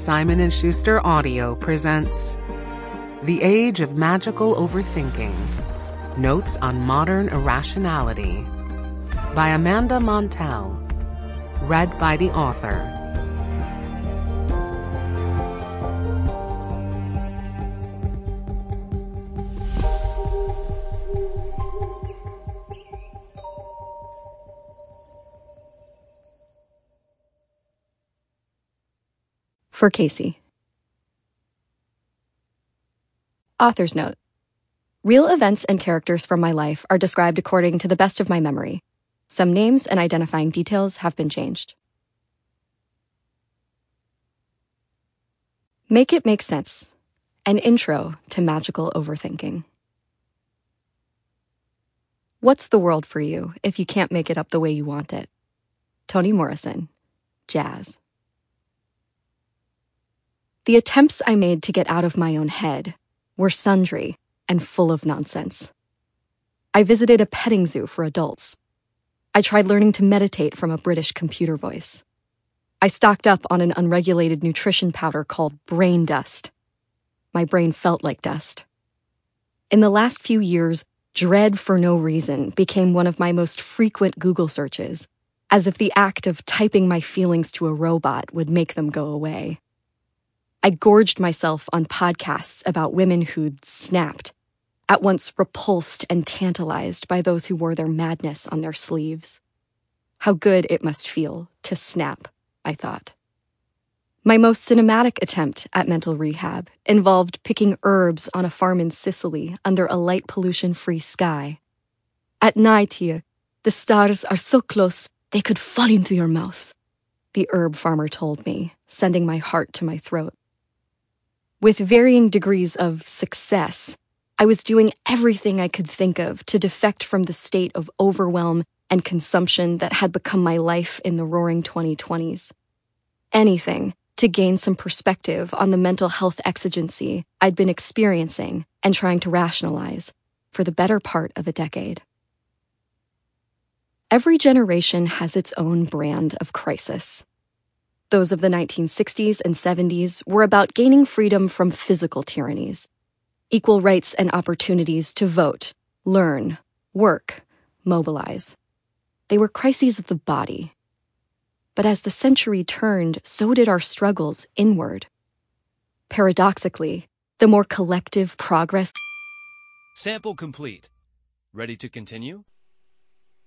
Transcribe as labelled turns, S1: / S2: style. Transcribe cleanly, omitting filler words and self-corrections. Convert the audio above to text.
S1: Simon & Schuster Audio presents The Age of Magical Overthinking, Notes on Modern Irrationality by Amanda Montell, read by the author.
S2: For Casey. Author's note. Real events and characters from my life are described according to the best of my memory. Some names and identifying details have been changed. Make it make sense. An intro to magical overthinking. What's the world for you if you can't make it up the way you want it? Toni Morrison, Jazz. The attempts I made to get out of my own head were sundry and full of nonsense. I visited a petting zoo for adults. I tried learning to meditate from a British computer voice. I stocked up on an unregulated nutrition powder called brain dust. My brain felt like dust. In the last few years, dread for no reason became one of my most frequent Google searches, as if the act of typing my feelings to a robot would make them go away. I gorged myself on podcasts about women who'd snapped, at once repulsed and tantalized by those who wore their madness on their sleeves. How good it must feel to snap, I thought. My most cinematic attempt at mental rehab involved picking herbs on a farm in Sicily under a light pollution-free sky. At night here, the stars are so close they could fall into your mouth, the herb farmer told me, sending my heart to my throat. With varying degrees of success, I was doing everything I could think of to defect from the state of overwhelm and consumption that had become my life in the roaring 2020s. Anything to gain some perspective on the mental health exigency I'd been experiencing and trying to rationalize for the better part of a decade. Every generation has its own brand of crisis. Those of the 1960s and 70s were about gaining freedom from physical tyrannies, equal rights and opportunities to vote, learn, work, mobilize. They were crises of the body. But as the century turned, so did our struggles inward. Paradoxically, the more collective progress...
S3: Sample complete. Ready to continue?